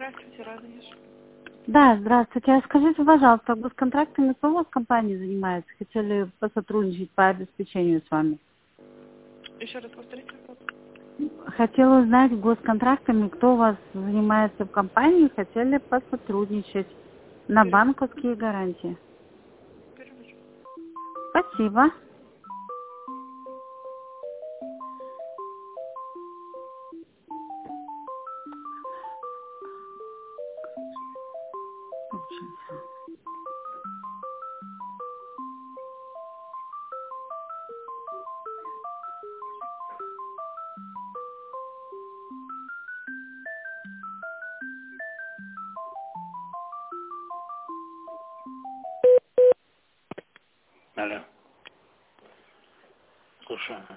Здравствуйте, Радонеж. Да, здравствуйте. А скажите, пожалуйста, госконтрактами кто у вас в компании занимается? Хотели посотрудничать по обеспечению с вами. Еще раз повторите вопрос. Хотела узнать, госконтрактами кто у вас занимается в компании, хотели посотрудничать на банковские гарантии. Перевожу. Спасибо. Алло. Слушаю.